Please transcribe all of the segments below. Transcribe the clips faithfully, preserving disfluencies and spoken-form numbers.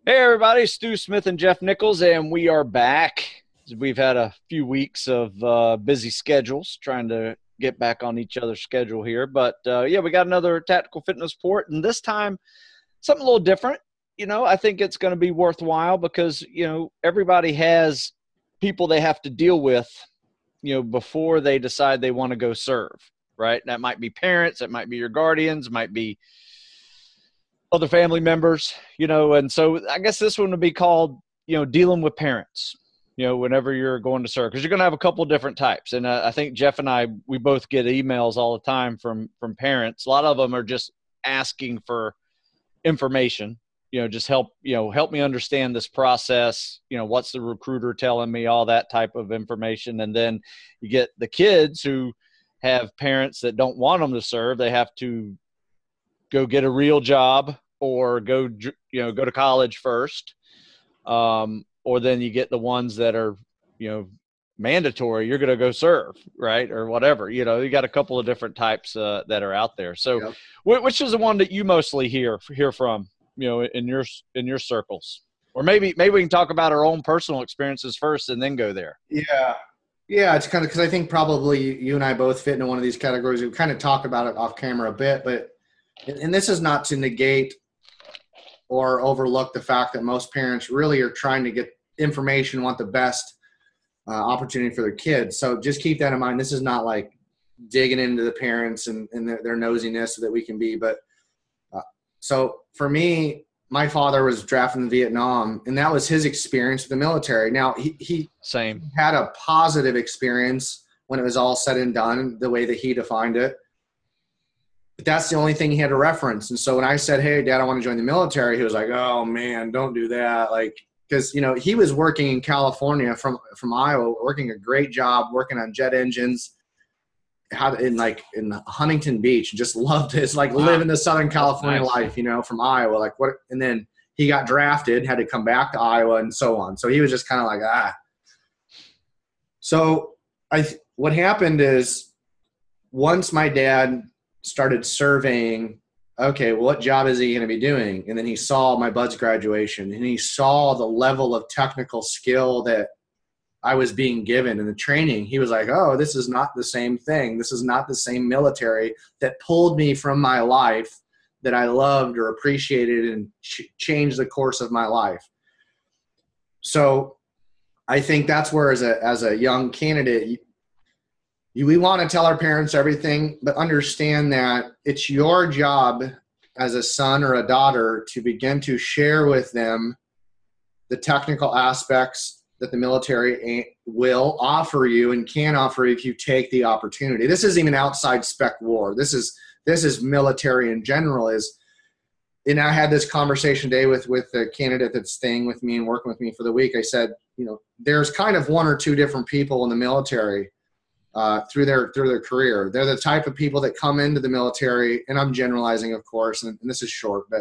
Hey, everybody, Stu Smith and Jeff Nichols, and we are back. We've had a few weeks of uh, busy schedules trying to get back on each other's schedule here. But uh, yeah, we got another tactical fitness port, and this time something a little different. You know, I think it's going to be worthwhile because, you know, everybody has people they have to deal with, you know, before they decide they want to go serve, right? That might be parents, that might be your guardians, might be other family members, you know, and so I guess this one would be called, you know, dealing with parents, you know, whenever you're going to serve, because you're going to have a couple of different types. And uh, I think Jeff and I, we both get emails all the time from, from parents. A lot of them are just asking for information, you know, just help, you know, help me understand this process. You know, what's the recruiter telling me, all that type of information. And then you get the kids who have parents that don't want them to serve. They have to go get a real job or go, you know, go to college first. Um, or then you get the ones that are, you know, mandatory. You're going to go serve, right? Or whatever, you know, you got a couple of different types uh, that are out there. So Yep. which is the one that you mostly hear, hear from, you know, in your, in your circles? Or maybe, maybe we can talk about our own personal experiences first and then go there. Yeah. Yeah. It's kind of, cause I think probably you and I both fit into one of these categories. We kind of talk about it off camera a bit, but, and this is not to negate or overlook the fact that most parents really are trying to get information, want the best uh, opportunity for their kids. So just keep that in mind. This is not like digging into the parents and, and their, their nosiness that we can be. But uh, so for me, my father was drafted in Vietnam, and that was his experience with the military. Now, he, he Same. had a positive experience when it was all said and done, the way that he defined it. But that's the only thing he had to reference. And so when I said, hey, Dad, I want to join the military, he was like, oh, man, don't do that. Like, because, you know, he was working in California from, from Iowa, working a great job, working on jet engines, had in like in Huntington Beach, just loved it. It's like Wow. living the Southern California Nice. life, you know, from Iowa. Like what? And then he got drafted, had to come back to Iowa and so on. So he was just kind of like, ah. So I, what happened is once my dad started surveying, okay, well, what job is he going to be doing? And then he saw my bud's graduation, and he saw the level of technical skill that I was being given in the training. He was like, oh, this is not the same thing. This is not the same military that pulled me from my life that I loved or appreciated and ch- changed the course of my life. So I think that's where as a, as a young candidate, you, we want to tell our parents everything, but understand that it's your job as a son or a daughter to begin to share with them the technical aspects that the military will offer you and can offer you if you take the opportunity. This isn't even outside spec war. This is this is military in general. Is and I had this conversation today with with the candidate that's staying with me and working with me for the week. I said, you know, there's kind of one or two different people in the military Uh, through their through their career. They're the type of people that come into the military, and I'm generalizing, of course, and, and this is short, but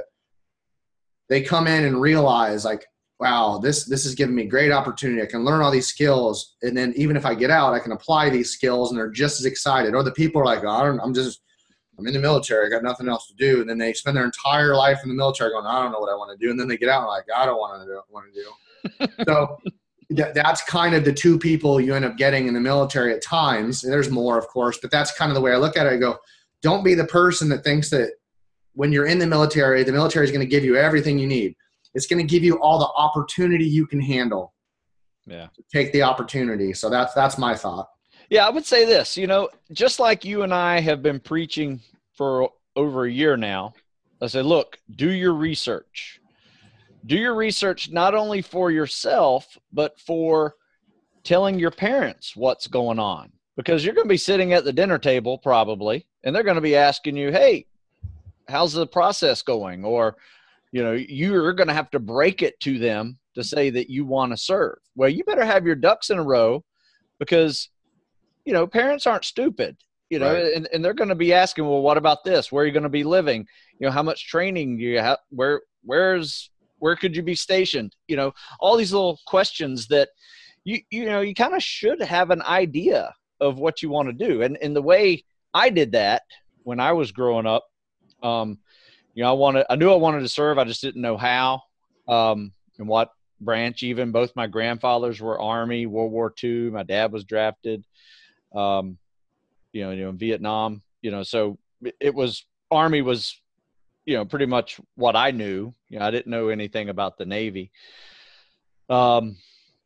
they come in and realize, like, wow, this this is giving me great opportunity. I can learn all these skills, and then even if I get out, I can apply these skills, and they're just as excited. Or the people are like, oh, I don't, I'm just, I'm in the military, I got nothing else to do, and then they spend their entire life in the military going, I don't know what I want to do, and then they get out and like, I don't want to do want to do. So that's kind of the two people you end up getting in the military at times. And there's more, of course, but that's kind of the way I look at it. I go, don't be the person that thinks that when you're in the military, the military is going to give you everything you need. It's going to give you all the opportunity you can handle. Yeah. Take the opportunity. So that's, that's my thought. Yeah. I would say this, you know, just like you and I have been preaching for over a year now, I say, look, do your research. Do your research not only for yourself, but for telling your parents what's going on, because you're going to be sitting at the dinner table probably, and they're going to be asking you, hey, how's the process going? Or, you know, you're going to have to break it to them to say that you want to serve. Well, you better have your ducks in a row, because, you know, parents aren't stupid, you know, Right. and, and they're going to be asking, well, what about this? Where are you going to be living? You know, how much training do you have? Where, where's, where could you be stationed? You know, all these little questions that you, you know, you kind of should have an idea of what you want to do. And, and the way I did that when I was growing up, um, you know, I wanted, I knew I wanted to serve. I just didn't know how. um, and what branch. Even both my grandfathers were Army, World War Two. My dad was drafted, um, you know, you know, in Vietnam. You know, so it was Army was, you know, pretty much what I knew. You know, I didn't know anything about the Navy. Um,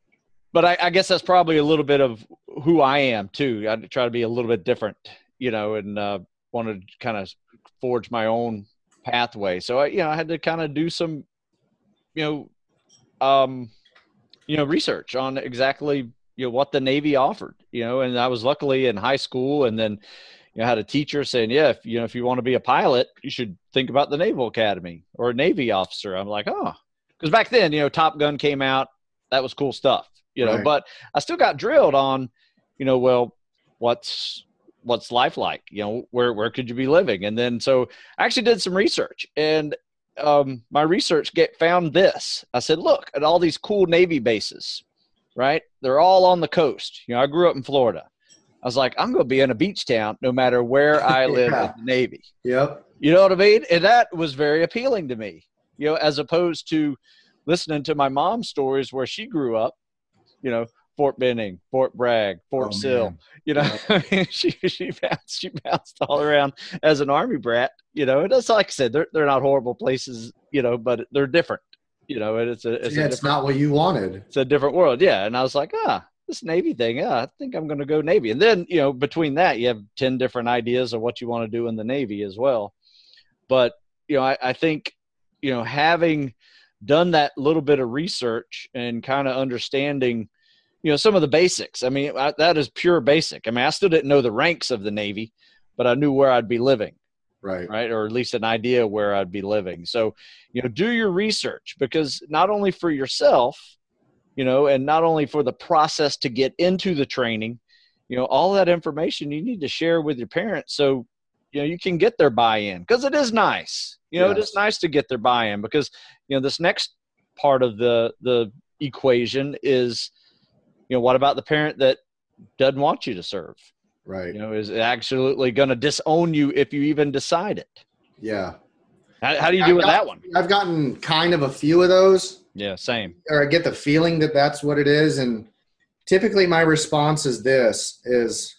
but I, I guess that's probably a little bit of who I am too. I try to be a little bit different, you know, and uh, wanted to kind of forge my own pathway. So I, you know, I had to kind of do some, you know, um, you know, research on exactly, you know, what the Navy offered, you know, and I was luckily in high school, and then, you know, had a teacher saying, yeah, if, you know, if you want to be a pilot, you should think about the Naval Academy or a Navy officer. I'm like, oh, because back then, you know, Top Gun came out. That was cool stuff, you know, Right. but I still got drilled on, you know, well, what's, what's life like, you know, where, where could you be living? And then, so I actually did some research, and um, my research get found this. I said, look at all these cool Navy bases, right? They're all on the coast. You know, I grew up in Florida. I was like, I'm going to be in a beach town no matter where I live Yeah. in the Navy. Yep. You know what I mean? And that was very appealing to me, you know, as opposed to listening to my mom's stories where she grew up, you know, Fort Benning, Fort Bragg, Fort Oh, Sill, man. you know, Yeah. I mean, she, she bounced, she bounced all around as an Army brat, you know, and it's like I said, they're, they're not horrible places, you know, but they're different, you know, and it's a, it's Yeah, a it's different, not what you wanted. it's a different world. Yeah. And I was like, ah, this Navy thing, yeah, I think I'm going to go Navy. And then, you know, between that, you have ten different ideas of what you want to do in the Navy as well. But, you know, I, I think, you know, having done that little bit of research and kind of understanding, you know, some of the basics. I mean, I, that is pure basic. I mean, I still didn't know the ranks of the Navy, but I knew where I'd be living. Right. Right. Or at least an idea where I'd be living. So, you know, do your research, because not only for yourself, you know, and not only for the process to get into the training, you know, all that information you need to share with your parents. So, you know, you can get their buy-in, because it is nice, you know, Yes. it is nice to get their buy-in, because, you know, this next part of the, the equation is, you know, what about the parent that doesn't want you to serve? Right. You know, is absolutely going to disown you if you even decide it. Yeah. How, how do you do I've with got- that one? I've gotten kind of a few of those, Yeah, same. or I get the feeling that that's what it is. And typically my response is this, is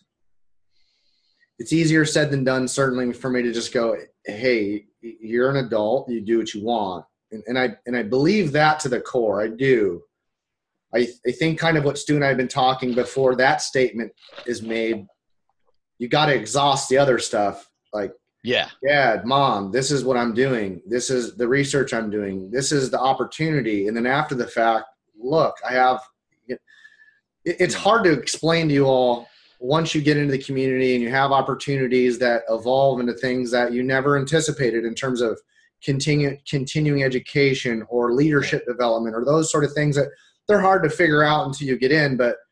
it's easier said than done, certainly, for me to just go, hey, you're an adult, you do what you want. And, and I, and I believe that to the core. I do. I, I think kind of what Stu and I have been talking before that statement is made, you got to exhaust the other stuff. Like, Yeah. Dad, Mom, this is what I'm doing. This is the research I'm doing. This is the opportunity. And then after the fact, look, I have, it, it's hard to explain to you all once you get into the community and you have opportunities that evolve into things that you never anticipated in terms of continue, continuing education or leadership development or those sort of things that they're hard to figure out until you get in. But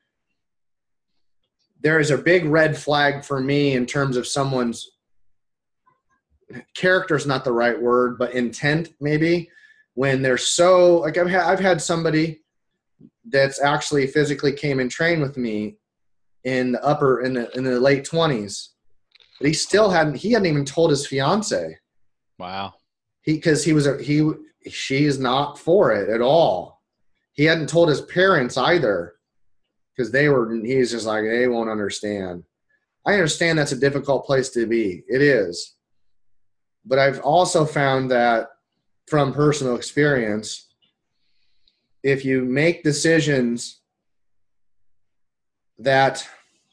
there is a big red flag for me in terms of someone's character is not the right word, but intent maybe, when they're so like I've had, I've had somebody that's actually physically came and trained with me in the upper, in the, in the late twenties, but he still hadn't, he hadn't even told his fiance. Wow. He, cause he was, a, he, she is not for it at all. He hadn't told his parents either, because they were, he's just like, they won't understand. I understand that's a difficult place to be. It is. But I've also found that from personal experience, if you make decisions that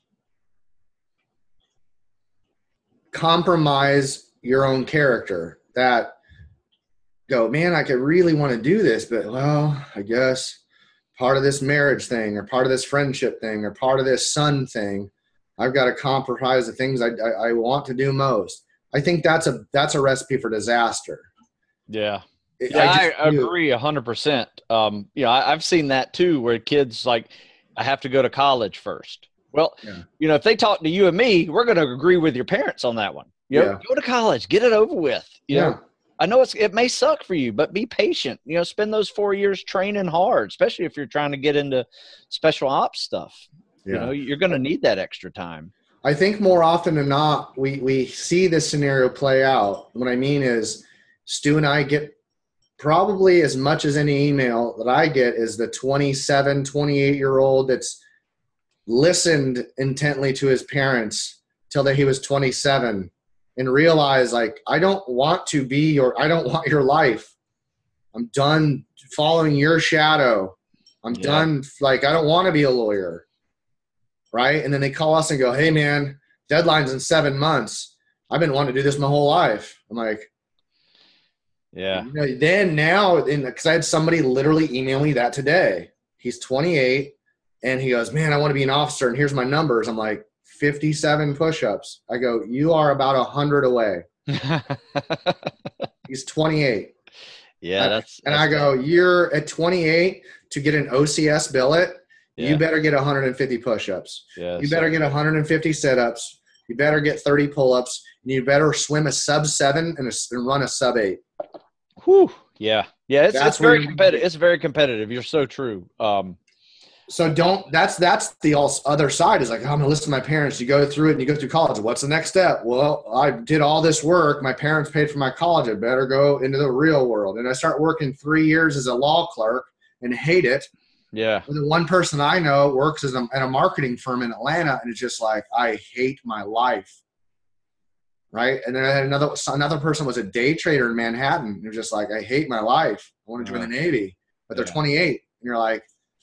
compromise your own character, that go, man, I could really want to do this, but well, I guess part of this marriage thing or part of this friendship thing or part of this son thing, I've got to compromise the things I, I, I want to do most. I think that's a that's a recipe for disaster. Yeah. It, Yeah, I, just feel- agree a hundred percent. Um, you know, I, I've seen that too, where kids like, I have to go to college first. Well, Yeah. you know, if they talk to you and me, we're going to agree with your parents on that one. You know, Yeah. go to college, get it over with. You Yeah. know, I know it's, it may suck for you, but be patient, you know, spend those four years training hard, especially if you're trying to get into special ops stuff. Yeah. You know, you're going to need that extra time. I think more often than not, we, we see this scenario play out. What I mean is Stu and I get probably as much as any email that I get is the twenty-seven, twenty-eight year old that's listened intently to his parents till that he was twenty-seven and realized, like, I don't want to be your, I don't want your life. I'm done following your shadow. I'm Yeah. done. Like, I don't want to be a lawyer. Right. And then they call us and go, hey man, deadline's in seven months. I've been wanting to do this my whole life. I'm like, yeah. You know, then now, because I had somebody literally email me that today. He's twenty-eight, and he goes, man, I want to be an officer, and here's my numbers. I'm like, fifty-seven push-ups. I go, you are about one hundred away. He's twenty-eight. Yeah, that's. And that's I go, you're at twenty-eight to get an O C S billet. Yeah. You better get one hundred fifty push-ups. Yeah, you better so get one hundred fifty sit-ups. You better get thirty pull-ups. And you better swim a sub seven and, a, and run a sub eight. Whew. Yeah. Yeah. It's, That's it's very where- competitive. It's very competitive. You're so true. Um, So don't, that's, that's the other side is like, oh, I'm going to listen to my parents. You go through it and you go through college. What's the next step? Well, I did all this work. My parents paid for my college. I better go into the real world. And I start working three years as a law clerk and hate it. yeah. The one person I know works as a, at a marketing firm in Atlanta. And it's just like, I hate my life. Right. And then another, another person was a day trader in Manhattan. And they're just like, I hate my life. I want to join the Navy, but they're Yeah. twenty-eight. And you're like,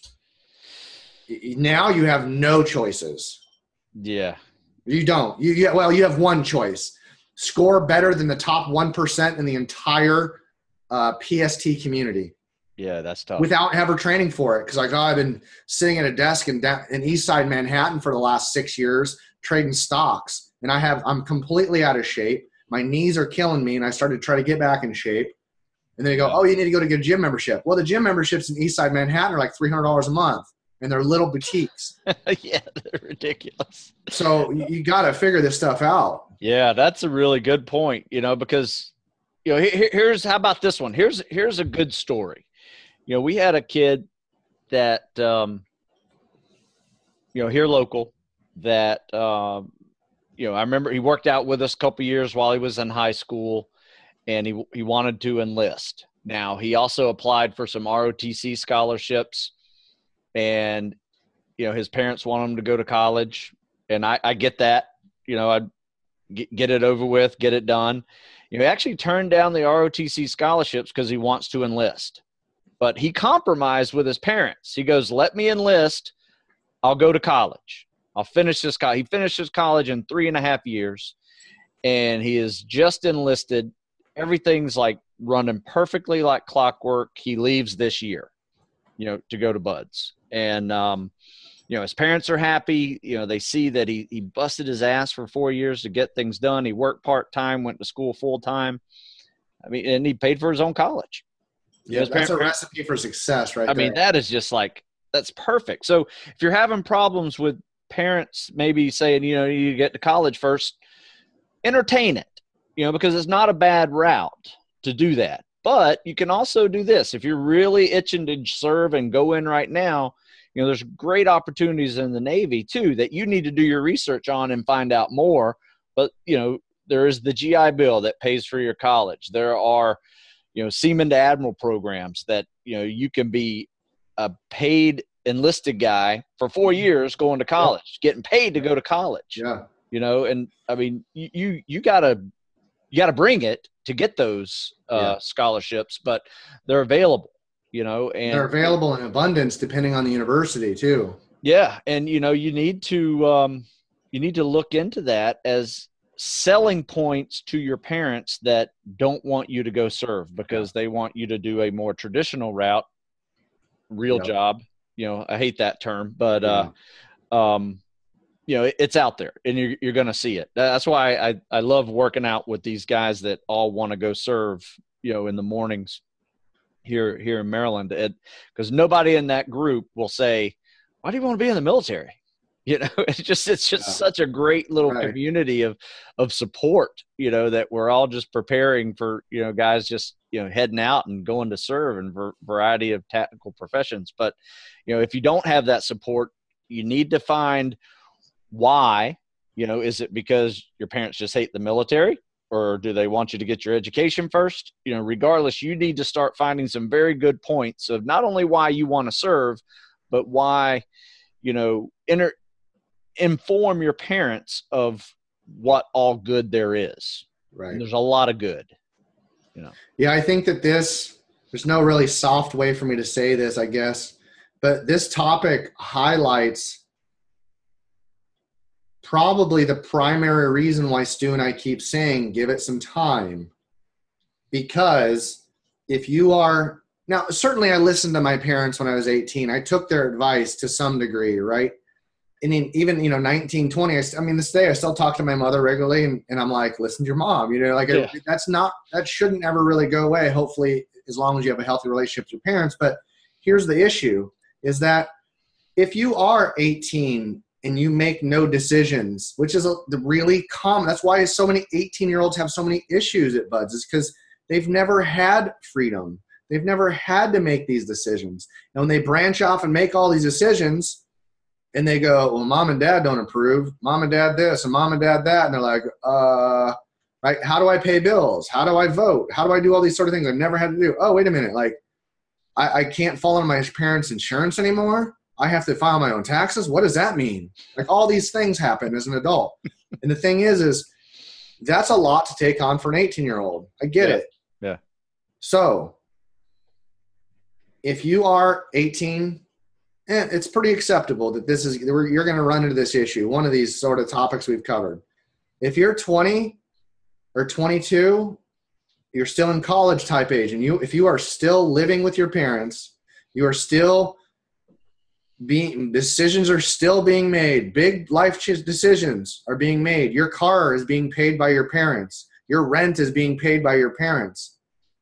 now you have no choices. Yeah. You don't. You, you well, you have one choice: score better than the top one percent in the entire uh, P S T community. Yeah. That's tough. Without ever training for it. Because like, oh, I've been sitting at a desk in down, in East Side Manhattan for the last six years trading stocks, and I have I'm completely out of shape. My knees are killing me, and I started to try to get back in shape. And then they go, oh, you need to go to get a gym membership. Well, the gym memberships in East Side Manhattan are like three hundred dollars a month. And they're little boutiques. Yeah, they're ridiculous. So you, you got to figure this stuff out. Yeah, that's a really good point, you know, because, you know, here, here's, how about this one? Here's, here's a good story. You know, we had a kid that, um, you know, here local that, um, you know, I remember he worked out with us a couple years while he was in high school, and he, he wanted to enlist. Now, he also applied for some R O T C scholarships. And, you know, his parents want him to go to college. And I, I get that, you know, I'd get, get it over with, get it done. You know, he actually turned down the R O T C scholarships because he wants to enlist. But he compromised with his parents. He goes, let me enlist. I'll go to college. I'll finish this college. He finished his college in three and a half years. And he is just enlisted. Everything's like running perfectly like clockwork. He leaves this year, you know, to go to Buds. And, um, you know, his parents are happy. You know, they see that he, he busted his ass for four years to get things done. He worked part-time, went to school full-time. I mean, and he paid for his own college. Yeah, his that's parents, a recipe for success right I there. mean, that is just like, that's perfect. So if you're having problems with parents maybe saying, you know, you get to college first, entertain it, you know, because it's not a bad route to do that. But you can also do this. If you're really itching to serve and go in right now, you know, there's great opportunities in the Navy too that you need to do your research on and find out more. But, you know, there is the G I Bill that pays for your college. There are, you know, Seaman to Admiral programs that, you know, you can be a paid enlisted guy for four years going to college, getting paid to go to college. Yeah. You know, and I mean, you, you, you gotta, you gotta bring it to get those uh, Yeah. scholarships, but they're available, you know, and They're available in abundance depending on the university too. yeah. And, you know, you need to, um, you need to look into that as selling points to your parents that don't want you to go serve because they want you to do a more traditional route, real Yep. job. You know, I hate that term, but, Yeah. uh, um, you know, it, it's out there and you're, you're going to see it. That's why I, I love working out with these guys that all want to go serve, you know, in the mornings here, here in Maryland, because nobody in that group will say, why do you want to be in the military? You know, it's just, it's just Yeah. such a great little Right. community of, of support, you know, that we're all just preparing for, you know, guys just, you know, heading out and going to serve in a variety of tactical professions. But, you know, if you don't have that support, you need to find why. You know, is it because your parents just hate the military, or do they want you to get your education first? You know, regardless, you need to start finding some very good points of not only why you want to serve, but why, you know, inter- inform your parents of what all good there is. Right. And there's a lot of good, you know. Yeah, I think that this, there's no really soft way for me to say this, I guess, but this topic highlights probably the primary reason why Stu and I keep saying give it some time. Because if you are, now certainly I listened to my parents when I was eighteen. I took their advice to some degree, right? And in, even, you know, nineteen, twenty, I, I mean, this day I still talk to my mother regularly, and, and I'm like, listen to your mom, you know, like yeah. it, that's not, that shouldn't ever really go away. Hopefully, as long as you have a healthy relationship with your parents. But here's the issue is that if you are eighteen and you make no decisions, which is a, the really common, that's why so many eighteen year olds have so many issues at Buds, is because they've never had freedom. They've never had to make these decisions. And when they branch off and make all these decisions, and they go, well, mom and dad don't approve. Mom and dad this and mom and dad that. And they're like, uh, right, how do I pay bills? How do I vote? How do I do all these sort of things I've never had to do? Oh, wait a minute. Like, I, I can't fall under my parents' insurance anymore. I have to file my own taxes. What does that mean? Like, all these things happen as an adult. And the thing is, is that's a lot to take on for an eighteen-year-old. I get yeah. it. Yeah. So if you are eighteen, and it's pretty acceptable that this is, you're going to run into this issue. One of these sort of topics we've covered. If you're twenty or twenty-two, you're still in college type age. And you, if you are still living with your parents, you are still being, decisions are still being made. Big life decisions are being made. Your car is being paid by your parents. Your rent is being paid by your parents.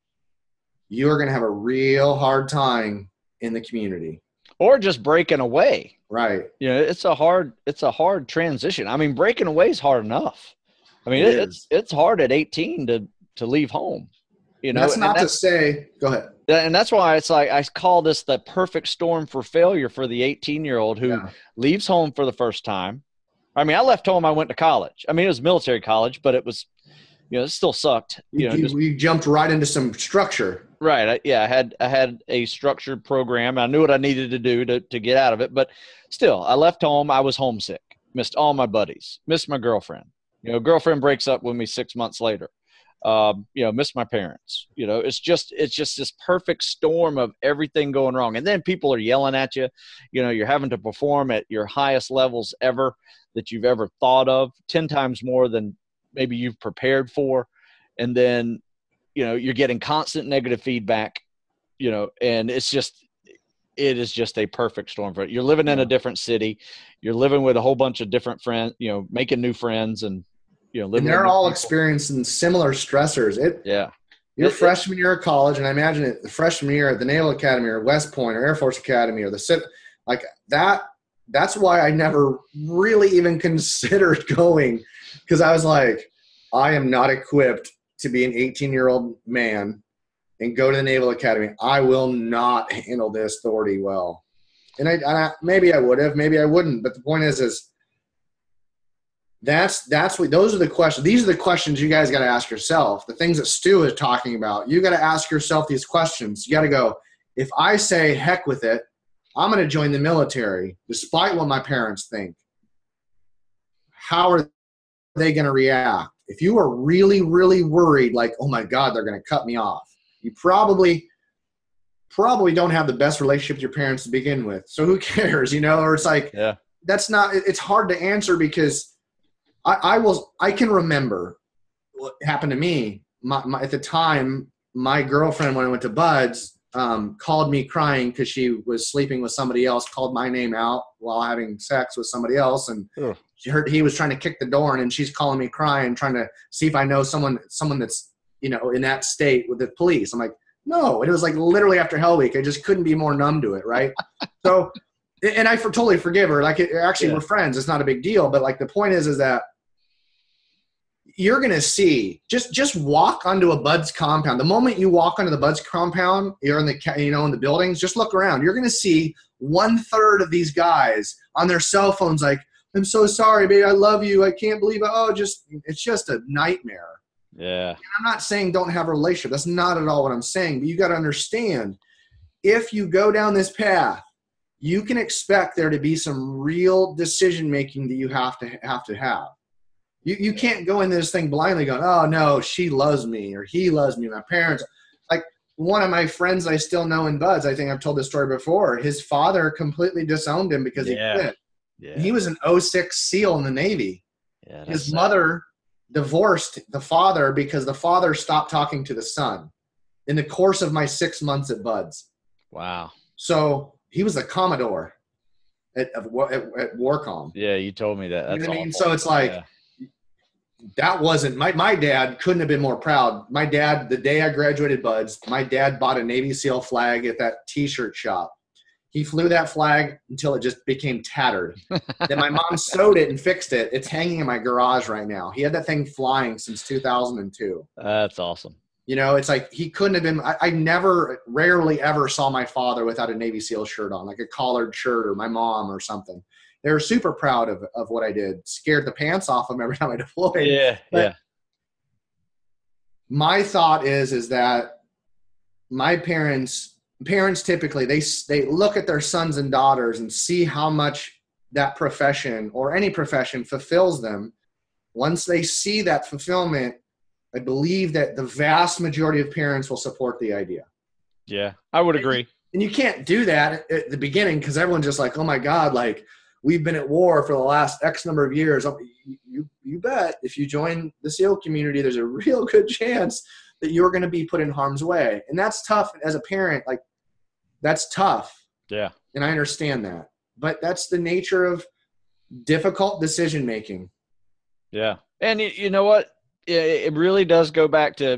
You are going to have a real hard time in the community. Or just breaking away. Right. You know, it's a hard, it's a hard transition. I mean, breaking away is hard enough. I mean, it it, it's, it's hard at eighteen to, to leave home, you know. That's not that's, to say, go ahead. And that's why it's like, I call this the perfect storm for failure for the eighteen year old who yeah. leaves home for the first time. I mean, I left home, I went to college. I mean, it was military college, but it was, you know, it still sucked. You, you know, just, you jumped right into some structure. Right. I, yeah. I had, I had a structured program. I knew what I needed to do to, to get out of it, but still I left home. I was homesick, missed all my buddies, missed my girlfriend, you know, girlfriend breaks up with me six months later. Um, you know, missed my parents, you know, it's just, it's just this perfect storm of everything going wrong. And then people are yelling at you, you know, you're having to perform at your highest levels ever that you've ever thought of, ten times more than maybe you've prepared for. And then, you know, you're getting constant negative feedback, you know, and it's just, it is just a perfect storm for it. You're living in a different city. You're living with a whole bunch of different friends, you know, making new friends and, you know, living. And they're all people. experiencing similar stressors. It, yeah. Your it, freshman year of college, and I imagine it, the freshman year at the Naval Academy or West Point or Air Force Academy or the like that. That's why I never really even considered going, because I was like, I am not equipped to be an eighteen-year-old man and go to the Naval Academy. I will not handle the authority well. And I, I maybe I would have, maybe I wouldn't. But the point is, is that's that's what those are the questions. These are the questions you guys got to ask yourself. The things that Stu is talking about. You got to ask yourself these questions. You got to go, if I say heck with it, I'm going to join the military, despite what my parents think. How are they going to react? If you are really, really worried, like, oh my God, they're going to cut me off, you probably, probably don't have the best relationship with your parents to begin with. So who cares, you know? Or it's like, yeah. that's not, it's hard to answer because I, I will, I can remember what happened to me. My, my, at the time, my girlfriend, when I went to Buds, um, called me crying because she was sleeping with somebody else, called my name out while having sex with somebody else. And Ugh. She heard he was trying to kick the door in, and she's calling me crying, trying to see if I know someone, someone that's, you know, in that state with the police. I'm like, no. And it was like literally after Hell Week. I just couldn't be more numb to it. Right. So, and I for, totally forgive her. Like, it, actually yeah. we're friends. It's not a big deal. But like, the point is, is that you're going to see, just, just walk onto a Buds compound. The moment you walk onto the Buds compound, you're in the, you know, in the buildings, just look around. You're going to see one third of these guys on their cell phones. Like, I'm so sorry, baby. I love you. I can't believe it. Oh, just, it's just a nightmare. Yeah. And I'm not saying don't have a relationship. That's not at all what I'm saying. But you got to understand, if you go down this path, you can expect there to be some real decision making that you have to have to have. You you can't go into this thing blindly going, oh no, she loves me or he loves me. My parents, like one of my friends I still know in Buds, I think I've told this story before. His father completely disowned him because Yeah. he quit. Yeah. And he was an oh six SEAL in the Navy. Yeah, His sad. mother divorced the father because the father stopped talking to the son in the course of my six months at Buds. Wow. So he was a Commodore at, at, at Warcom. Yeah, you told me that. That's you know what I mean? awful. So it's like, yeah. that wasn't, my, my dad couldn't have been more proud. My dad, the day I graduated Buds, my dad bought a Navy SEAL flag at that t-shirt shop. He flew that flag until it just became tattered. Then my mom sewed it and fixed it. It's hanging in my garage right now. He had that thing flying since two thousand two. That's awesome. You know, it's like he couldn't have been, I, I never, rarely ever saw my father without a Navy SEAL shirt on, like a collared shirt, or my mom or something. They were super proud of, of what I did. Scared the pants off them every time I deployed. Yeah, but yeah. My thought is, is that my parents, parents typically, they, they look at their sons and daughters and see how much that profession or any profession fulfills them. Once they see that fulfillment, I believe that the vast majority of parents will support the idea. Yeah, I would agree. And you can't do that at the beginning because everyone's just like, oh my God, like we've been at war for the last X number of years. You, you, you bet if you join the SEAL community, there's a real good chance that you're going to be put in harm's way. And that's tough as a parent. Like that's tough. Yeah. And I understand that, but that's the nature of difficult decision-making. Yeah. And you, you know what? It really does go back to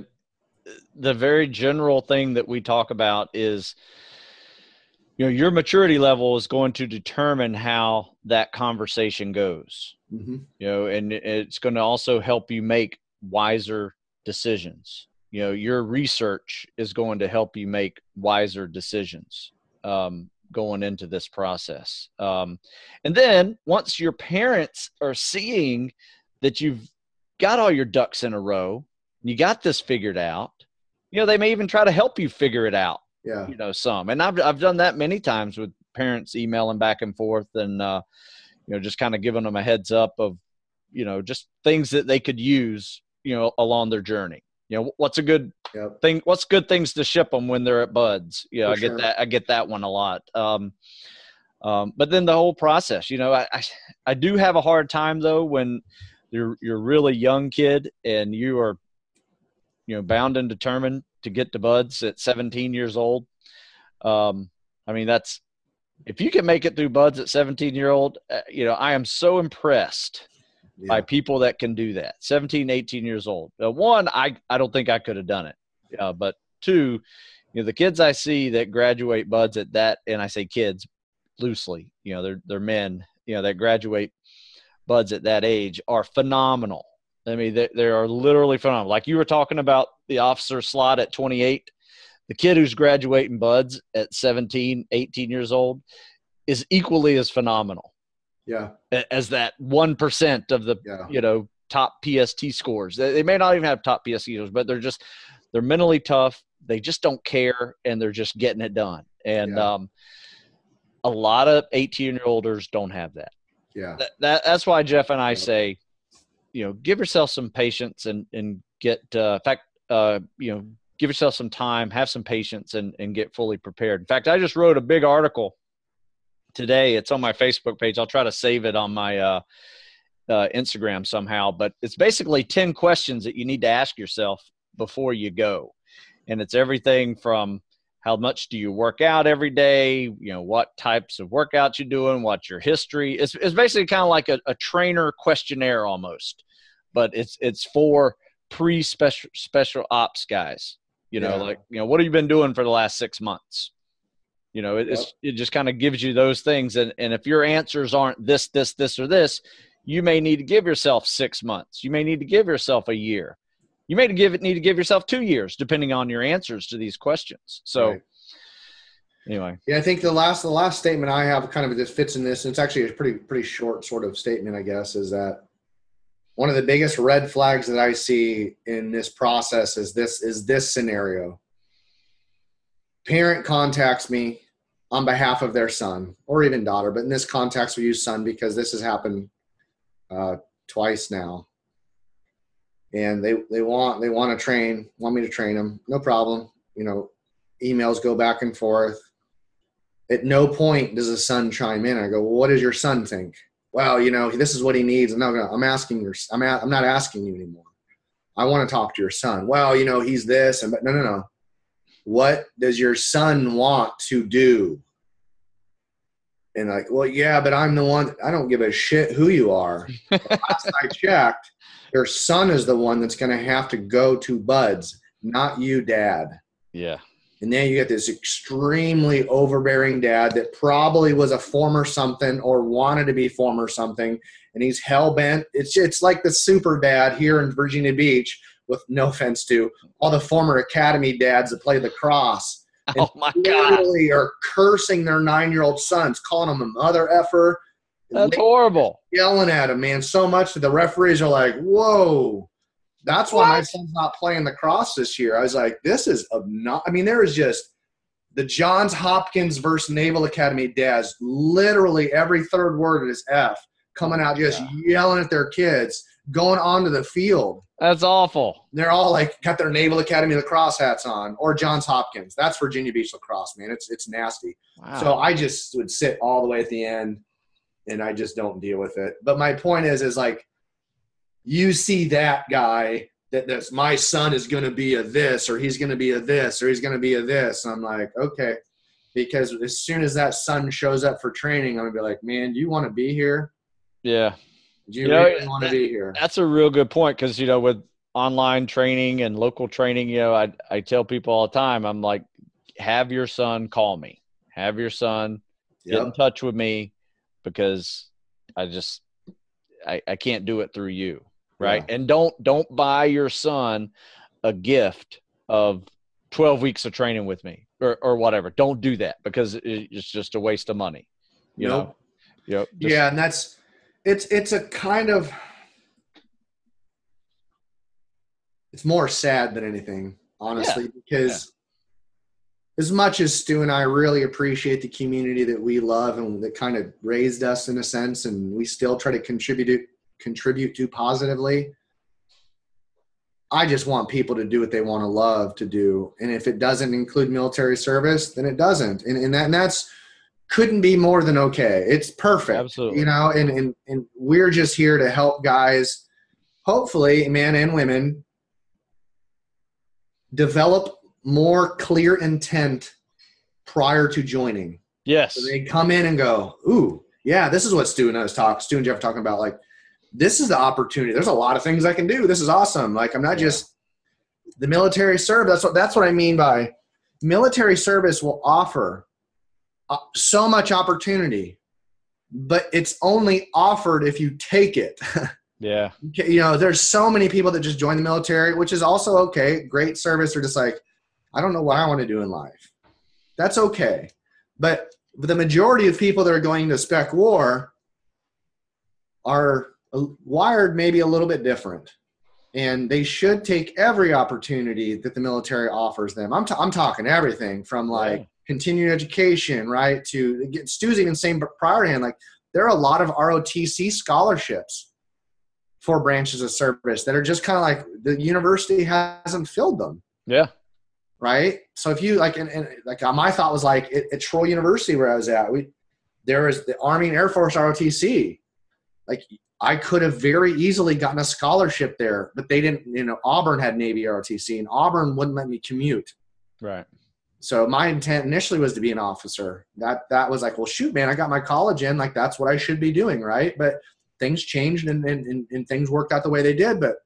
the very general thing that we talk about is, you know, your maturity level is going to determine how that conversation goes, mm-hmm. you know, and it's going to also help you make wiser decisions. You know, your research is going to help you make wiser decisions um, going into this process. Um, and then once your parents are seeing that you've got all your ducks in a row, you got this figured out, you know, they may even try to help you figure it out. Yeah. You know, some, and I've, I've done that many times with parents emailing back and forth and, uh, you know, just kind of giving them a heads up of, you know, just things that they could use, you know, along their journey. You know, what's a good yep. thing? What's good things to ship them when they're at Buds? You know, For I get sure. that. I get that one a lot. Um, um, but then the whole process, you know, I, I, I do have a hard time though, when you're, you're a really young kid and you are, you know, bound and determined to get to Buds at seventeen years old. Um, I mean, that's, if you can make it through Buds at seventeen year old, uh, you know, I am so impressed yeah. by people that can do that. seventeen, eighteen years old. Uh, one, I, I don't think I could have done it. Uh, but two, you know, the kids I see that graduate Buds at that, and I say kids loosely, you know, they're, they're men, you know, that graduate Buds at that age are phenomenal. I mean, they, they are literally phenomenal. Like you were talking about the officer slot at twenty-eight, the kid who's graduating Buds at seventeen, eighteen years old is equally as phenomenal. Yeah. As that one percent of the, yeah. you know, top P S T scores. They, they may not even have top P S T scores, but they're just, they're mentally tough. They just don't care. And they're just getting it done. And yeah. um, a lot of eighteen year olders don't have that. Yeah. That, that that's why Jeff and I yeah. say, you know, give yourself some patience and, and get, uh, in fact, uh, you know, give yourself some time, have some patience and, and get fully prepared. In fact, I just wrote a big article today. It's on my Facebook page. I'll try to save it on my uh, uh, Instagram somehow, but it's basically ten questions that you need to ask yourself before you go. And it's everything from how much do you work out every day? You know, what types of workouts you're doing, what's your history. It's, it's basically kind of like a, a trainer questionnaire almost, but it's, it's for pre-special special ops guys, you know, yeah. like, you know, what have you been doing for the last six months? You know, it, yep. it's, it just kind of gives you those things. And, and if your answers aren't this, this, this, or this, you may need to give yourself six months. You may need to give yourself a year. You may give it need to give yourself two years, depending on your answers to these questions. So right. anyway. Yeah, I think the last the last statement I have kind of this fits in this, and it's actually a pretty pretty short sort of statement, I guess, is that one of the biggest red flags that I see in this process is this is this scenario. Parent contacts me on behalf of their son or even daughter, but in this context we use son because this has happened uh, twice now. And they, they want they want to train, want me to train them. No problem. You know, emails go back and forth. At no point does the son chime in. I go, well, what does your son think? Well, you know, this is what he needs. And no, I'm asking your, I'm, a, I'm not asking you anymore. I want to talk to your son. Well, you know, he's this and but no, no, no. What does your son want to do? And like, well, yeah, but I'm the one. I don't give a shit who you are. Last I checked, your son is the one that's going to have to go to Buds, not you, Dad. Yeah. And then you get this extremely overbearing dad that probably was a former something or wanted to be former something, and he's hell-bent. It's it's like the super dad here in Virginia Beach, with no offense to all the former academy dads that play lacrosse. Oh, my God. Literally are cursing their nine-year-old sons, calling them a mother effer. That's horrible. Yelling at him, man, so much that the referees are like, whoa. That's why my son's not playing lacrosse this year. I was like, this is not. I mean, there is just the Johns Hopkins versus Naval Academy dads. Literally every third word is F coming out, just yeah. yelling at their kids, going onto the field. That's awful. They're all like got their Naval Academy lacrosse hats on, or Johns Hopkins. That's Virginia Beach lacrosse, man. It's it's nasty. Wow. So I just would sit all the way at the end, and I just don't deal with it. But my point is, is like, you see that guy that that's my son is going to be a this, or he's going to be a this, or he's going to be a this. And I'm like, okay, because as soon as that son shows up for training, I'm going to be like, man, do you want to be here? Yeah. Do you, you really know, want that, to be here? That's a real good point. Cause you know, with online training and local training, you know, I, I tell people all the time, I'm like, have your son call me, have your son yep. get in touch with me, because I just, I, I can't do it through you. Right. Yeah. And don't, don't buy your son a gift of twelve weeks of training with me or, or whatever. Don't do that, because it's just a waste of money. You nope. know? Yep. Just, yeah. And that's, it's, it's a kind of, it's more sad than anything, honestly, yeah. because yeah. as much as Stu and I really appreciate the community that we love and that kind of raised us in a sense, and we still try to contribute contribute to positively, I just want people to do what they want to love to do. And if it doesn't include military service, then it doesn't. And, and, that, and that's couldn't be more than okay. It's perfect. Absolutely. You know, and, and, and we're just here to help guys, hopefully men and women, develop more clear intent prior to joining. Yes. So they come in and go, ooh, yeah, this is what Stu and I was talking, Stu and Jeff were talking about. Like, this is the opportunity. There's a lot of things I can do. This is awesome. Like, I'm not yeah. just the military service. That's what, that's what I mean by military service will offer uh, so much opportunity, but it's only offered if you take it. Yeah. You know, there's so many people that just join the military, which is also okay. Great service. They're just like, I don't know what I want to do in life. That's okay. But the majority of people that are going to spec war are wired maybe a little bit different, and they should take every opportunity that the military offers them. I'm, t- I'm talking everything from like yeah. continuing education, right, to get Stu's even saying prior hand, like there are a lot of R O T C scholarships for branches of service that are just kind of like the university hasn't filled them. Yeah. Right. So if you like, and, and like my thought was like at, at Troy University where I was at, we, there was the Army and Air Force R O T C. Like, I could have very easily gotten a scholarship there, but they didn't, you know, Auburn had Navy R O T C and Auburn wouldn't let me commute. Right. So my intent initially was to be an officer. That, that was like, well, shoot, man, I got my college in, like, that's what I should be doing. Right. But things changed and, and, and things worked out the way they did, but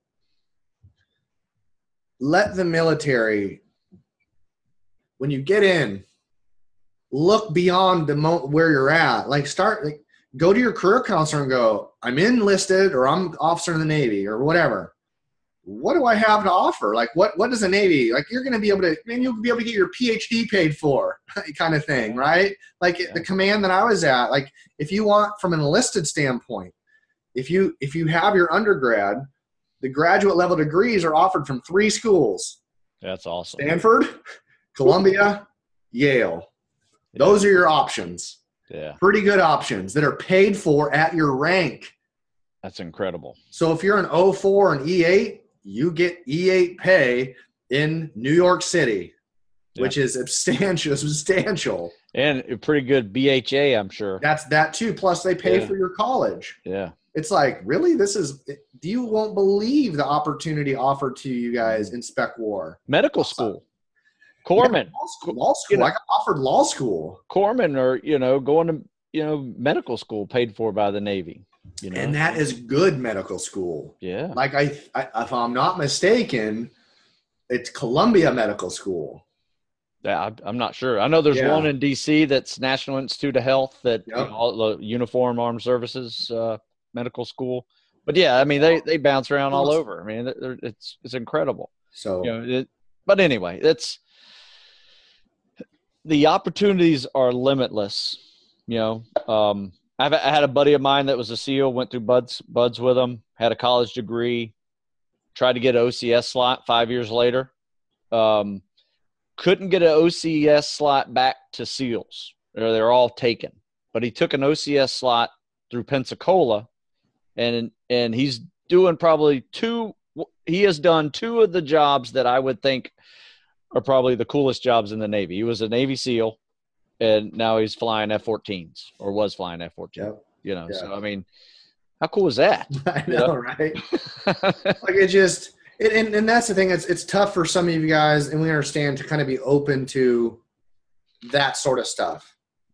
let the military, when you get in, look beyond the mo- where you're at, like start, like, go to your career counselor and go, I'm enlisted or I'm officer in the Navy or whatever. What do I have to offer? Like, what, what does the Navy, like, you're going to be able to, maybe you'll be able to get your P H D paid for kind of thing, right? Like yeah. the command that I was at, like if you want from an enlisted standpoint, if you if you have your undergrad, the graduate level degrees are offered from three schools. That's awesome. Stanford, Columbia, Yale. Yeah. Those are your options. Yeah. Pretty good options that are paid for at your rank. That's incredible. So if you're an O four and E eight, you get E eight pay in New York City, yeah. which is substantial, substantial. And a pretty good B H A, I'm sure. That's that too. Plus they pay yeah. for your college. Yeah. It's like, really? This is – you won't believe the opportunity offered to you guys in Spec War. Medical school. Corpsman. Yeah, law school. Law school. You know, I got offered law school. Corpsman or, you know, going to, you know, medical school paid for by the Navy. You know? And that is good medical school. Yeah. Like, I, I if I'm not mistaken, it's Columbia Medical School. Yeah, I'm not sure. I know there's yeah. one in D C that's National Institute of Health that yep. you know, all the Uniform Armed Services uh, Medical School. But yeah, I mean they, they bounce around all over. I mean they're, they're, it's it's incredible. So, you know, it, but anyway, it's the opportunities are limitless. You know, um, I've I had a buddy of mine that was a SEAL, went through buds buds with him, had a college degree, tried to get an O C S slot five years later. Um, couldn't get an O C S slot back to SEALs. They're, they're all taken. But he took an O C S slot through Pensacola, and and he's doing probably two – he has done two of the jobs that I would think are probably the coolest jobs in the Navy. He was a Navy SEAL, and now he's flying F fourteens or was flying F fourteen. Yep. You know, yeah. So, I mean, how cool is that? I know, you know? Right? Like it just – And, and that's the thing. It's it's tough for some of you guys, and we understand, to kind of be open to that sort of stuff.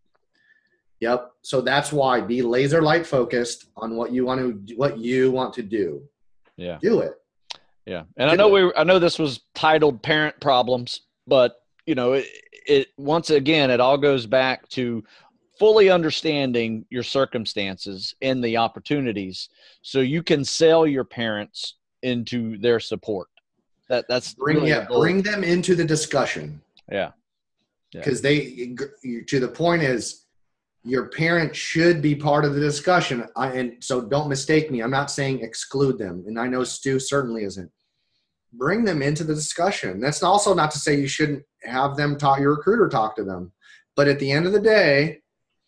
Yep. So that's why be laser light focused on what you want to what you want to do. Yeah. Do it. Yeah. And do I know it. we I know this was titled Parent Problems, but you know it, it once again it all goes back to fully understanding your circumstances and the opportunities, so you can sell your parents into their support. That that's bring really yeah, the bring them into the discussion. Yeah. Because yeah. they to the point is your parent should be part of the discussion. I, and so don't mistake me. I'm not saying exclude them. And I know Stu certainly isn't. Bring them into the discussion. That's also not to say you shouldn't have them talk, your recruiter talk to them. But at the end of the day,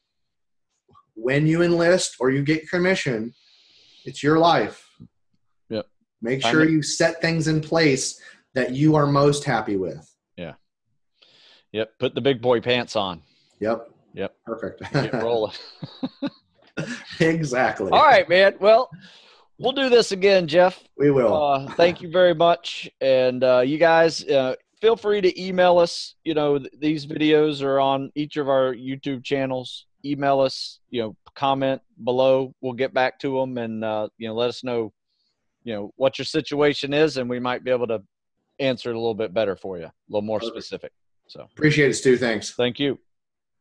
when you enlist or you get commission, it's your life. Make sure you set things in place that you are most happy with. Yeah. Yep. Put the big boy pants on. Yep. Yep. Perfect. Get rolling. Exactly. All right, man. Well, we'll do this again, Jeff. We will. Uh, thank you very much. And uh, you guys, uh, feel free to email us. You know, th- these videos are on each of our YouTube channels. Email us, you know, comment below. We'll get back to them and, uh, you know, let us know, you know, what your situation is, and we might be able to answer it a little bit better for you, a little more specific. So appreciate it, Stu. Thanks. Thank you.